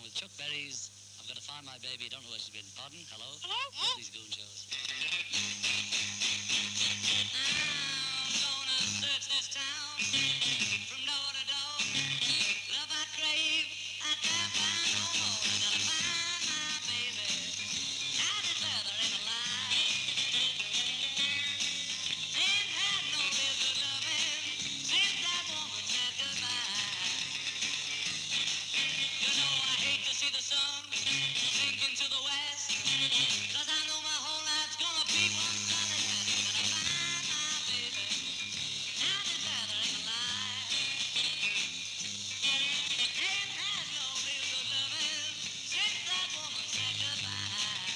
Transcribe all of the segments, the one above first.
with Chuck Berry's I'm Gonna Find My Baby, don't know where she's been. Pardon? Hello? Hello? Love these goon shows. I'm gonna search this town from door to door. Love I crave, I can't find no more. I gotta find my baby. I declare there ain't a lie. Ain't had no real good loving since that woman said goodbye. You know I hate to see the sun sink into the west, 'cause I know my whole life's gonna be one solid mess. Gotta find my baby. I declare there ain't a lie. Ain't had no real good loving since that woman said goodbye.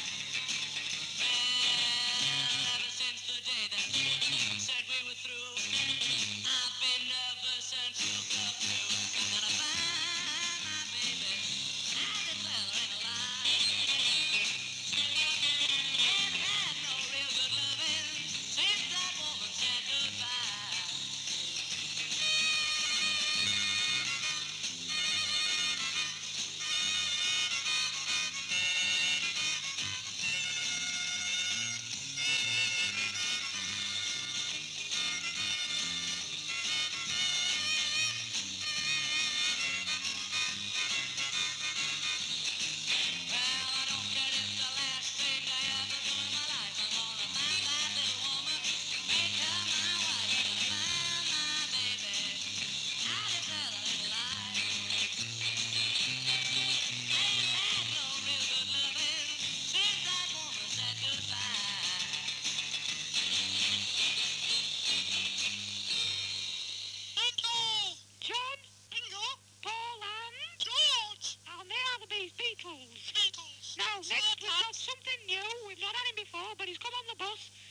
Well, ever since the day that said we were through, I've been nervous and shook up too. I gotta find my baby. I declare there ain't a lie. Ain't had no real good loving since that woman said goodbye. Well, I don't care if the last thing I ever do in my life, I'm gonna find that little woman, make her my wife. I'm gonna find my baby. I declare there ain't a lie. Ain't had no real good loving since that woman said goodbye. Bingo! John, Bingo! Paul, and George! and they are the Beatles. The Beatles! Now, next we've got Lads. something new. We've not had him before, but he's come on the bus.